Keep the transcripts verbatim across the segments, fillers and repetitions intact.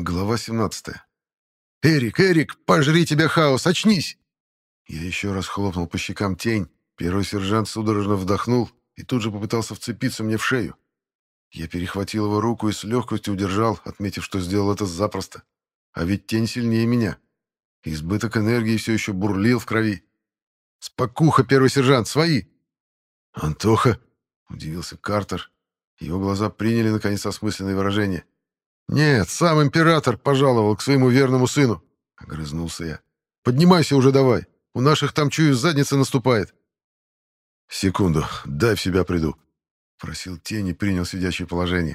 Глава семнадцатая. «Эрик, Эрик, пожри тебя, хаос, очнись!» Я еще раз хлопнул по щекам тень. Первый сержант судорожно вдохнул и тут же попытался вцепиться мне в шею. Я перехватил его руку и с легкостью удержал, отметив, что сделал это запросто. А ведь тень сильнее меня. Избыток энергии все еще бурлил в крови. «Спокуха, первый сержант, свои!» «Антоха!» — удивился Картер. Его глаза приняли, наконец, осмысленное выражение. «Нет, сам император пожаловал к своему верному сыну», — огрызнулся я. «Поднимайся уже давай. У наших там, чую, задница наступает». «Секунду, дай в себя приду», — просил тень и принял сидячее положение.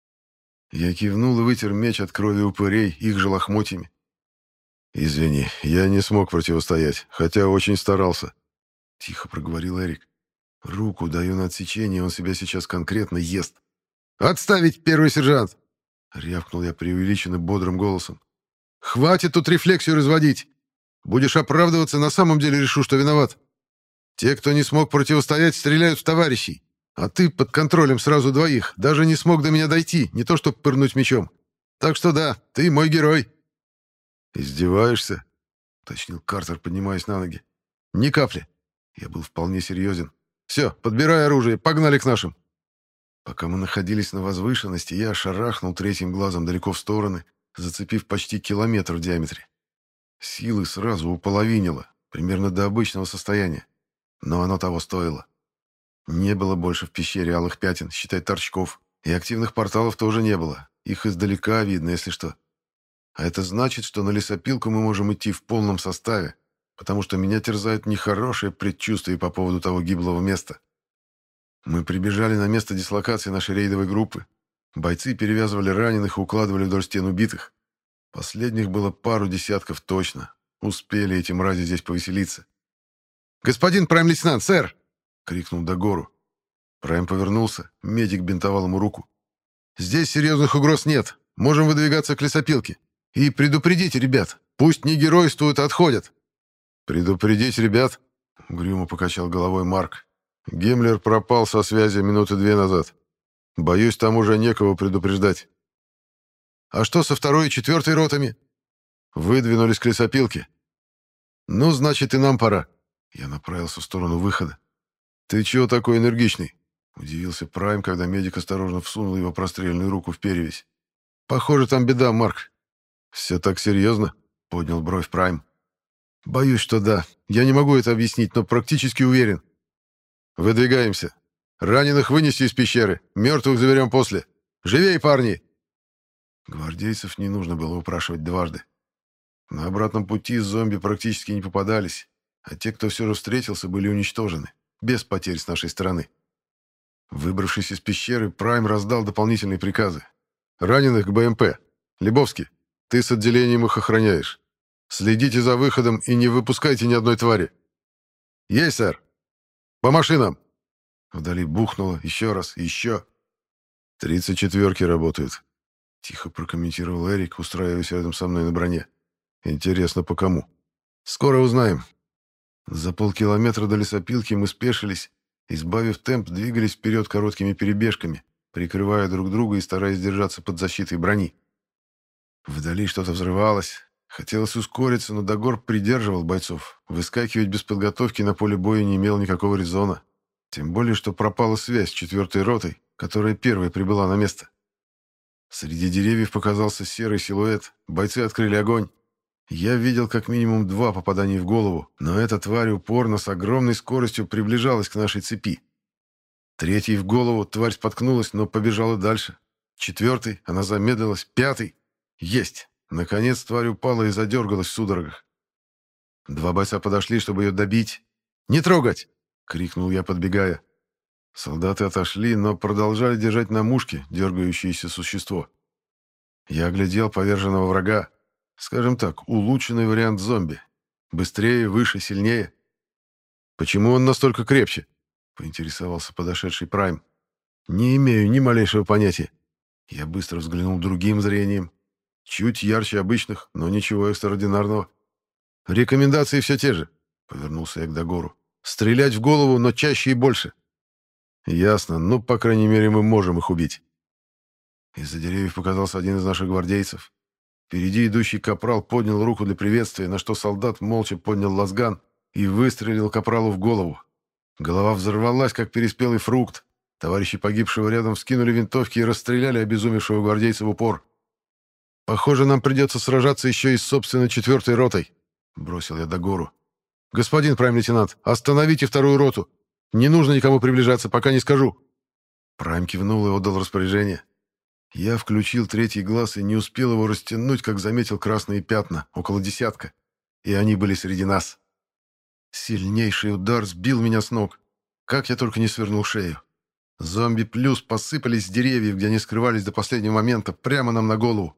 Я кивнул и вытер меч от крови упырей, их же лохмотьями. «Извини, я не смог противостоять, хотя очень старался», — тихо проговорил Эрик. «Руку даю на отсечение, он себя сейчас конкретно ест». «Отставить, первый сержант!» — рявкнул я преувеличенно бодрым голосом. «Хватит тут рефлексию разводить. Будешь оправдываться, на самом деле решу, что виноват. Те, кто не смог противостоять, стреляют в товарищей. А ты под контролем сразу двоих. Даже не смог до меня дойти, не то чтобы пырнуть мечом. Так что да, ты мой герой». «Издеваешься?» — уточнил Картер, поднимаясь на ноги. «Ни капли». Я был вполне серьезен. «Все, подбирай оружие, погнали к нашим». Пока мы находились на возвышенности, я шарахнул третьим глазом далеко в стороны, зацепив почти километр в диаметре. Силы сразу уполовинило, примерно до обычного состояния. Но оно того стоило. Не было больше в пещере алых пятен, считай торчков. И активных порталов тоже не было. Их издалека видно, если что. А это значит, что на лесопилку мы можем идти в полном составе, потому что меня терзают нехорошие предчувствия по поводу того гиблого места. Мы прибежали на место дислокации нашей рейдовой группы. Бойцы перевязывали раненых и укладывали вдоль стен убитых. Последних было пару десятков точно. Успели эти мрази здесь повеселиться. «Господин прайм-лейтенант, сэр!» — крикнул Дагору. Прайм повернулся, медик бинтовал ему руку. «Здесь серьезных угроз нет. Можем выдвигаться к лесопилке. И предупредите ребят, пусть не геройствуют, а отходят». «Предупредить ребят?» — угрюмо покачал головой Марк. «Гиммлер пропал со связи минуты две назад. Боюсь, там уже некого предупреждать». «А что со второй и четвертой ротами?» «Выдвинулись к лесопилке». «Ну, значит, и нам пора». Я направился в сторону выхода. «Ты чего такой энергичный?» — удивился Прайм, когда медик осторожно всунул его простреленную руку в перевязь. «Похоже, там беда, Марк». «Все так серьезно?» — поднял бровь Прайм. «Боюсь, что да. Я не могу это объяснить, но практически уверен». «Выдвигаемся. Раненых вынести из пещеры. Мертвых заберем после. Живей, парни!» Гвардейцев не нужно было упрашивать дважды. На обратном пути зомби практически не попадались, а те, кто все же встретился, были уничтожены, без потерь с нашей стороны. Выбравшись из пещеры, Прайм раздал дополнительные приказы. «Раненых к БМП. Лебовский, ты с отделением их охраняешь. Следите за выходом и не выпускайте ни одной твари». «Есть, сэр. По машинам!» Вдали бухнуло, еще раз, еще. «Тридцать четверки работают», — тихо прокомментировал Эрик, устраиваясь рядом со мной на броне. «Интересно, по кому?» «Скоро узнаем». За полкилометра до лесопилки мы спешились, избавив темп, двигались вперед короткими перебежками, прикрывая друг друга и стараясь держаться под защитой брони. Вдали что-то взрывалось. Хотелось ускориться, но Дагор придерживал бойцов. Выскакивать без подготовки на поле боя не имел никакого резона. Тем более, что пропала связь с четвертой ротой, которая первой прибыла на место. Среди деревьев показался серый силуэт. Бойцы открыли огонь. Я видел как минимум два попадания в голову, но эта тварь упорно с огромной скоростью приближалась к нашей цепи. Третий в голову, тварь споткнулась, но побежала дальше. Четвертый, она замедлилась. Пятый. Есть. Наконец тварь упала и задергалась в судорогах. Два бойца подошли, чтобы ее добить. «Не трогать!» — крикнул я, подбегая. Солдаты отошли, но продолжали держать на мушке дергающееся существо. Я оглядел поверженного врага. Скажем так, улучшенный вариант зомби. Быстрее, выше, сильнее. «Почему он настолько крепче?» — поинтересовался подошедший Прайм. «Не имею ни малейшего понятия». Я быстро взглянул другим зрением. Чуть ярче обычных, но ничего экстраординарного. «Рекомендации все те же», — повернулся я к Дагору. «Стрелять в голову, но чаще и больше». «Ясно. Ну, по крайней мере, мы можем их убить». Из-за деревьев показался один из наших гвардейцев. Впереди идущий капрал поднял руку для приветствия, на что солдат молча поднял лазган и выстрелил капралу в голову. Голова взорвалась, как переспелый фрукт. Товарищи погибшего рядом вскинули винтовки и расстреляли обезумевшего гвардейца в упор. «Похоже, нам придется сражаться еще и с собственной четвертой ротой», — бросил я Дагору. «Господин прайм-лейтенант, остановите вторую роту. Не нужно никому приближаться, пока не скажу». Прайм кивнул и отдал распоряжение. Я включил третий глаз и не успел его растянуть, как заметил красные пятна, около десятка. И они были среди нас. Сильнейший удар сбил меня с ног. Как я только не свернул шею. Зомби плюс посыпались с деревьев, где они скрывались до последнего момента, прямо нам на голову.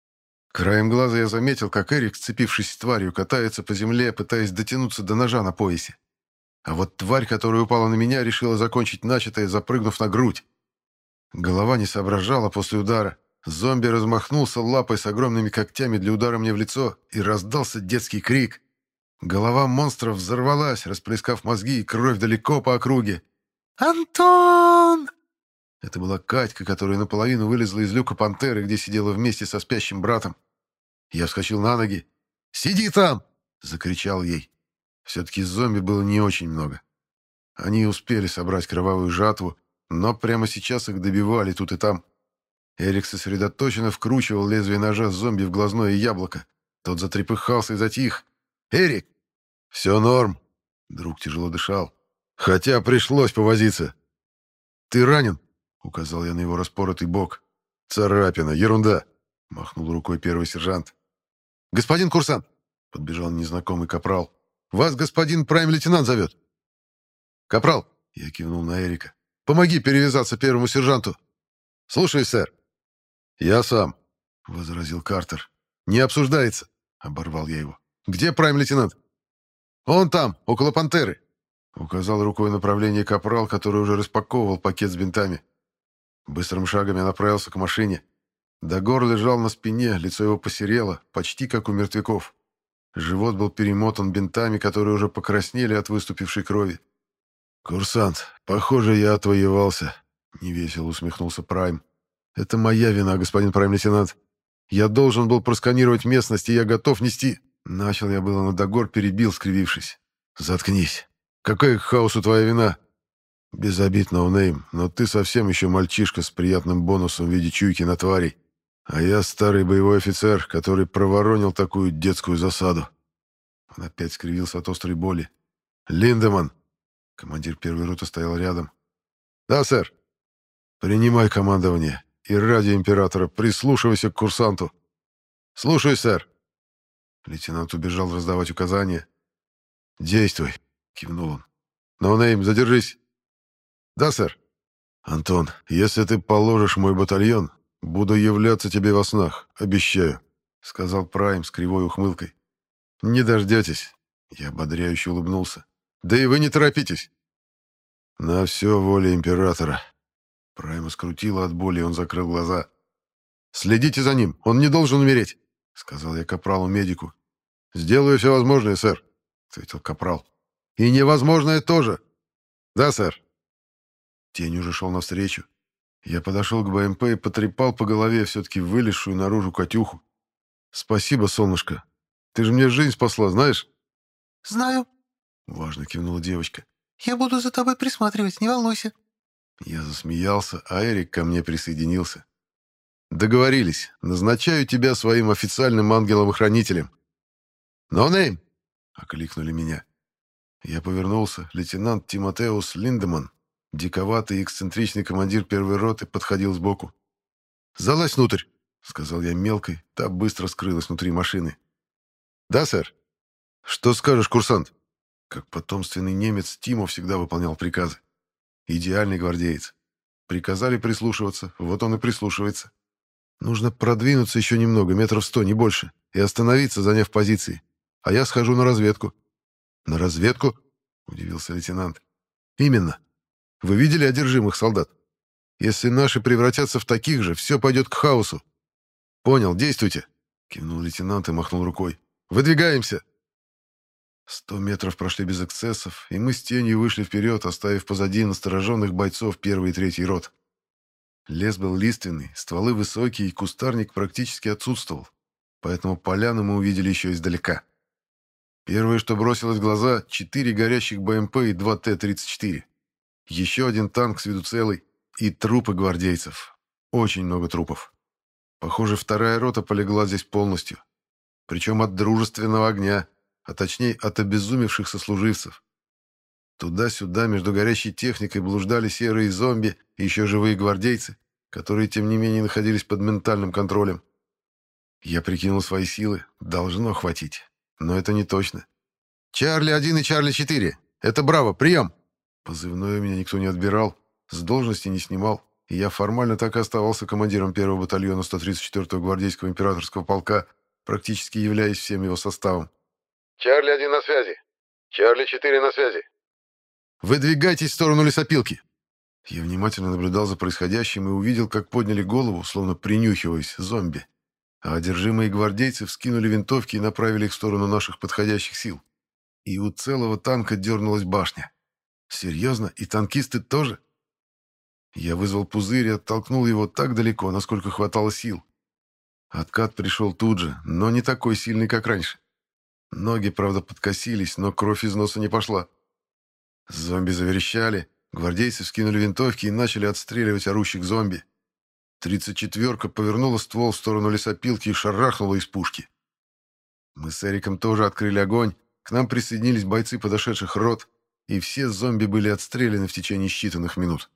Краем глаза я заметил, как Эрик, сцепившись с тварью, катается по земле, пытаясь дотянуться до ножа на поясе. А вот тварь, которая упала на меня, решила закончить начатое, запрыгнув на грудь. Голова не соображала после удара. Зомби размахнулся лапой с огромными когтями для удара мне в лицо, и раздался детский крик. Голова монстра взорвалась, расплескав мозги и кровь далеко по округе. «Антон!» Это была Катька, которая наполовину вылезла из люка пантеры, где сидела вместе со спящим братом. Я вскочил на ноги. «Сиди там!» — закричал ей. Все-таки зомби было не очень много. Они успели собрать кровавую жатву, но прямо сейчас их добивали тут и там. Эрик сосредоточенно вкручивал лезвие ножа зомби в глазное яблоко. Тот затрепыхался и затих. «Эрик!» «Все норм!» Друг тяжело дышал. «Хотя пришлось повозиться». «Ты ранен?» — указал я на его распоротый бок. «Царапина, ерунда!» — махнул рукой первый сержант. «Господин курсант!» — подбежал незнакомый капрал. «Вас господин прайм-лейтенант зовет!» «Капрал!» — я кивнул на Эрика. «Помоги перевязаться первому сержанту!» «Слушай, сэр!» «Я сам!» — возразил Картер. «Не обсуждается!» — оборвал я его. «Где прайм-лейтенант?» «Он там, около пантеры!» — указал рукой направление капрал, который уже распаковывал пакет с бинтами. Быстрым шагом я направился к машине. Дагор лежал на спине, лицо его посерело, почти как у мертвяков. Живот был перемотан бинтами, которые уже покраснели от выступившей крови. «Курсант, похоже, я отвоевался», — невесело усмехнулся Прайм. «Это моя вина, господин прайм-лейтенант. Я должен был просканировать местность, и я готов нести...» Начал я было, но Дагор перебил, скривившись. «Заткнись. Какая к хаосу твоя вина?» «Без обид, ноунейм, но ты совсем еще мальчишка с приятным бонусом в виде чуйки на тварей. А я старый боевой офицер, который проворонил такую детскую засаду». Он опять скривился от острой боли. «Линдеман!» Командир первой роты стоял рядом. «Да, сэр!» «Принимай командование, и ради императора прислушивайся к курсанту». «Слушай, сэр!» Лейтенант убежал раздавать указания. «Действуй!» — кивнул он. «Ноунейм, задержись!» «Да, сэр!» «Антон, если ты положишь мой батальон, буду являться тебе во снах, обещаю», — сказал Прайм с кривой ухмылкой. «Не дождетесь», — я ободряюще улыбнулся. «Да и вы не торопитесь». «На все воля императора». Прайма скрутило от боли, и он закрыл глаза. «Следите за ним, он не должен умереть», — сказал я капралу-медику. «Сделаю все возможное, сэр», — ответил капрал. «И невозможное тоже». «Да, сэр». Тень уже шел навстречу. Я подошел к БМП и потрепал по голове все-таки вылезшую наружу Катюху. «Спасибо, солнышко. Ты же мне жизнь спасла, знаешь?» «Знаю», — важно кивнула девочка. «Я буду за тобой присматривать, не волнуйся». Я засмеялся, а Эрик ко мне присоединился. «Договорились. Назначаю тебя своим официальным ангелом-охранителем». «Ноунейм!» — окликнули меня. Я повернулся. Лейтенант Тимотеус Линдеман, диковатый и эксцентричный командир первой роты, подходил сбоку. «Залазь внутрь», — сказал я мелкой, та быстро скрылась внутри машины. «Да, сэр». «Что скажешь, курсант?» Как потомственный немец, Тимо всегда выполнял приказы. Идеальный гвардеец. Приказали прислушиваться, вот он и прислушивается. Нужно продвинуться еще немного, метров сто, не больше, и остановиться, заняв позиции. А я схожу на разведку. «На разведку?» — удивился лейтенант. «Именно. Вы видели одержимых солдат? Если наши превратятся в таких же, все пойдет к хаосу». «Понял, действуйте», — кивнул лейтенант и махнул рукой. «Выдвигаемся». Сто метров прошли без эксцессов, и мы с тенью вышли вперед, оставив позади настороженных бойцов первой и третьей рот. Лес был лиственный, стволы высокие, и кустарник практически отсутствовал. поэтому поляну мы увидели еще издалека. Первое, что бросилось в глаза — четыре горящих БМП и два Т тридцать четыре. Еще один танк с виду целый и трупы гвардейцев. Очень много трупов. Похоже, вторая рота полегла здесь полностью. Причем от дружественного огня, а точнее от обезумевших сослуживцев. Туда-сюда между горящей техникой блуждали серые зомби и еще живые гвардейцы, которые, тем не менее, находились под ментальным контролем. Я прикинул свои силы. Должно хватить. Но это не точно. «Чарли один и Чарли четыре. Это Браво. Прием!» Позывной у меня никто не отбирал, с должности не снимал, и я формально так и оставался командиром первого батальона сто тридцать четвёртого гвардейского императорского полка, практически являясь всем его составом. «Чарли один на связи. Чарли четыре на связи. Выдвигайтесь в сторону лесопилки!» Я внимательно наблюдал за происходящим и увидел, как подняли голову, словно принюхиваясь, зомби. А одержимые гвардейцы вскинули винтовки и направили их в сторону наших подходящих сил. И у целого танка дернулась башня. Серьезно? И танкисты тоже? Я вызвал пузырь и оттолкнул его так далеко, насколько хватало сил. Откат пришел тут же, но не такой сильный, как раньше. Ноги, правда, подкосились, но кровь из носа не пошла. Зомби заверещали, гвардейцы вскинули винтовки и начали отстреливать орущих зомби. Тридцать четверка повернула ствол в сторону лесопилки и шарахнула из пушки. Мы с Эриком тоже открыли огонь, к нам присоединились бойцы подошедших рот, и все зомби были отстреляны в течение считанных минут.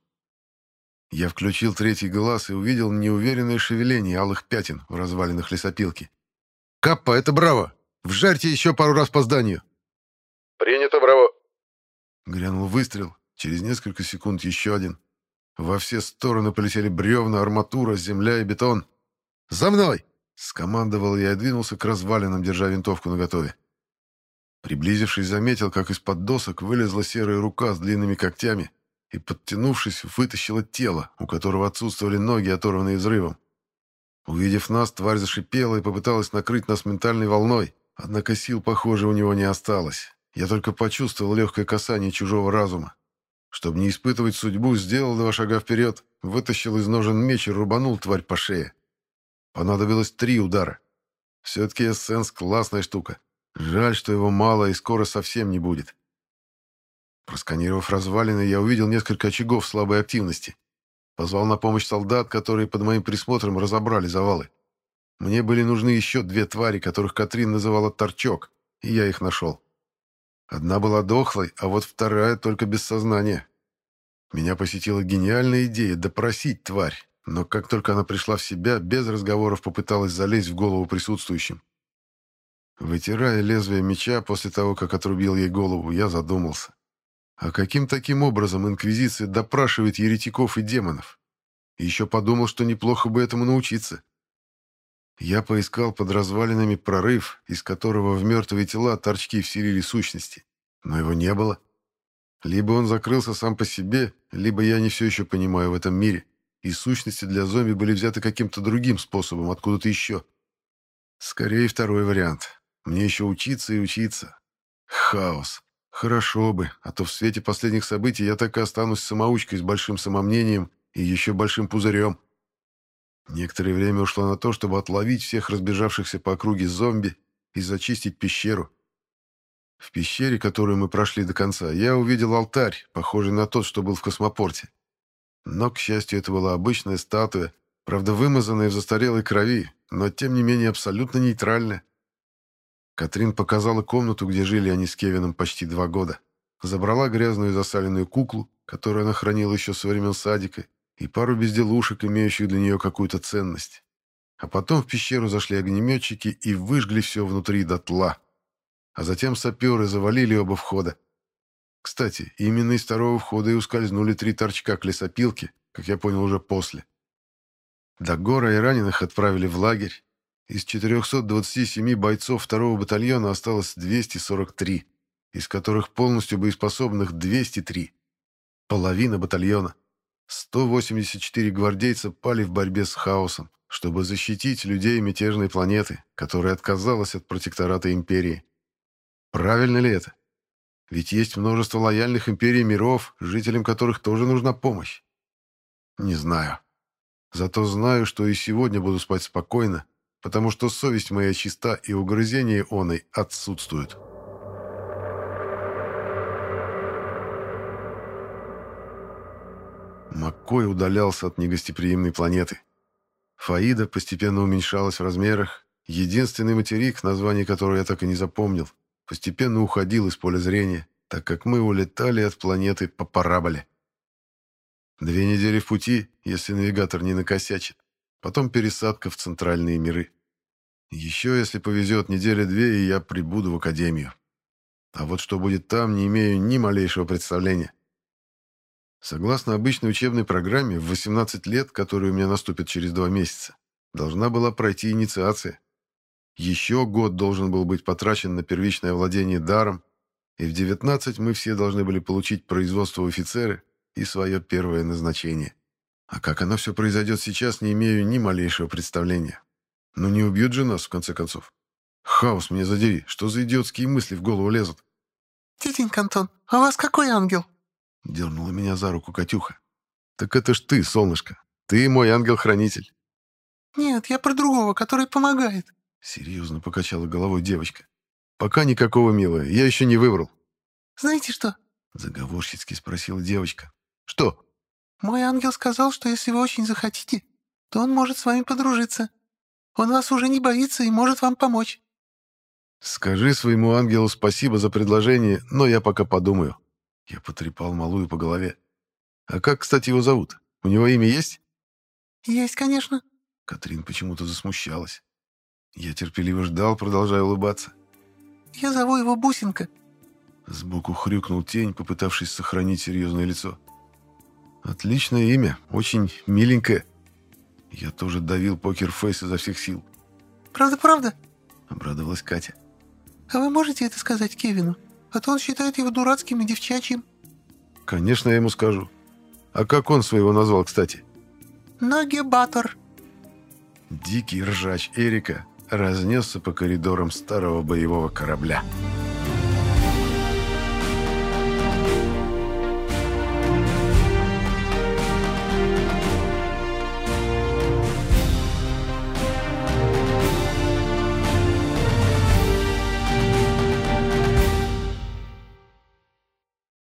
Я включил третий глаз и увидел неуверенное шевеление алых пятен в развалинах лесопилки. «Каппа, это Браво! Вжарьте еще пару раз по зданию!» «Принято, Браво!» Грянул выстрел, через несколько секунд еще один. Во все стороны полетели бревна, арматура, земля и бетон. «За мной!» — скомандовал я и двинулся к развалинам, держа винтовку наготове. Приблизившись, заметил, как из-под досок вылезла серая рука с длинными когтями и, подтянувшись, вытащила тело, у которого отсутствовали ноги, оторванные взрывом. Увидев нас, тварь зашипела и попыталась накрыть нас ментальной волной, однако сил, похоже, у него не осталось. Я только почувствовал легкое касание чужого разума. Чтобы не испытывать судьбу, сделал два шага вперед, вытащил из ножен меч и рубанул тварь по шее. Понадобилось три удара. Все-таки эссенс — классная штука. Жаль, что его мало и скоро совсем не будет. Просканировав развалины, я увидел несколько очагов слабой активности. Позвал на помощь солдат, которые под моим присмотром разобрали завалы. Мне были нужны еще две твари, которых Катрин называла «торчок», и я их нашел. Одна была дохлой, а вот вторая только без сознания. Меня посетила гениальная идея допросить тварь, но как только она пришла в себя, без разговоров попыталась залезть в голову присутствующим. Вытирая лезвие меча после того, как отрубил ей голову, я задумался. А каким таким образом Инквизиция допрашивает еретиков и демонов? И еще подумал, что неплохо бы этому научиться. Я поискал под развалинами прорыв, из которого в мертвые тела торчки вселили сущности. Но его не было. Либо он закрылся сам по себе, либо я не все еще понимаю в этом мире, и сущности для зомби были взяты каким-то другим способом, откуда-то еще. Скорее, второй вариант. Мне еще учиться и учиться. Хаос. Хорошо бы, а то в свете последних событий я так и останусь самоучкой с большим самомнением и еще большим пузырем. Некоторое время ушло на то, чтобы отловить всех разбежавшихся по округе зомби и зачистить пещеру. В пещере, которую мы прошли до конца, я увидел алтарь, похожий на тот, что был в космопорте. Но, к счастью, это была обычная статуя, правда, вымазанная в застарелой крови, но, тем не менее, абсолютно нейтральная. Катрин показала комнату, где жили они с Кевином почти два года. Забрала грязную засаленную куклу, которую она хранила еще со времен садика, и пару безделушек, имеющих для нее какую-то ценность. А потом в пещеру зашли огнеметчики и выжгли все внутри дотла. А затем саперы завалили оба входа. Кстати, именно из второго входа и ускользнули три торчка к лесопилке, как я понял уже после. Дагора и раненых отправили в лагерь. Из четырехсот двадцати семи бойцов второго батальона осталось двести сорок три, из которых полностью боеспособных двести три. Половина батальона. сто восемьдесят четыре гвардейца пали в борьбе с хаосом, чтобы защитить людей мятежной планеты, которая отказалась от протектората империи. Правильно ли это? Ведь есть множество лояльных империй миров, жителям которых тоже нужна помощь. Не знаю. Зато знаю, что и сегодня буду спать спокойно, потому что совесть моя чиста и угрызения оной отсутствуют. Маккой удалялся от негостеприимной планеты. Фаида постепенно уменьшалась в размерах. Единственный материк, название которого я так и не запомнил, постепенно уходил из поля зрения, так как мы улетали от планеты по параболе. Две недели в пути, если навигатор не накосячит, потом пересадка в центральные миры. Еще, если повезет, недели-две, и я прибуду в Академию. А вот что будет там, не имею ни малейшего представления. Согласно обычной учебной программе, в восемнадцать лет, которая у меня наступит через два месяца, должна была пройти инициация. Еще год должен был быть потрачен на первичное владение даром, и в девятнадцать мы все должны были получить производство в офицеры и свое первое назначение. А как оно все произойдет сейчас, не имею ни малейшего представления. Но не убьют же нас, в конце концов. Хаос, мне задери, что за идиотские мысли в голову лезут? «Тетенька Антон, а у вас какой ангел?» — дернула меня за руку Катюха. «Так это ж ты, солнышко. Ты мой ангел-хранитель». «Нет, я про другого, который помогает». Серьезно покачала головой девочка. «Пока никакого, милая, я еще не выбрал». «Знаете что?» — заговорщицки спросила девочка. «Что?» «Мой ангел сказал, что если вы очень захотите, то он может с вами подружиться. Он вас уже не боится и может вам помочь». «Скажи своему ангелу спасибо за предложение, но я пока подумаю». Я потрепал малую по голове. «А как, кстати, его зовут? У него имя есть?» «Есть, конечно». Катрин почему-то засмущалась. Я терпеливо ждал, продолжая улыбаться. «Я зову его Бусинка». Сбоку хрюкнул тень, попытавшись сохранить серьезное лицо. «Отличное имя, очень миленькое». Я тоже давил покерфейс изо всех сил. «Правда-правда?» — обрадовалась Катя. «А вы можете это сказать Кевину? А то он считает его дурацким и девчачьим». «Конечно, я ему скажу. А как он своего назвал, кстати?» «Нагибатор». Дикий ржач Эрика разнесся по коридорам старого боевого корабля.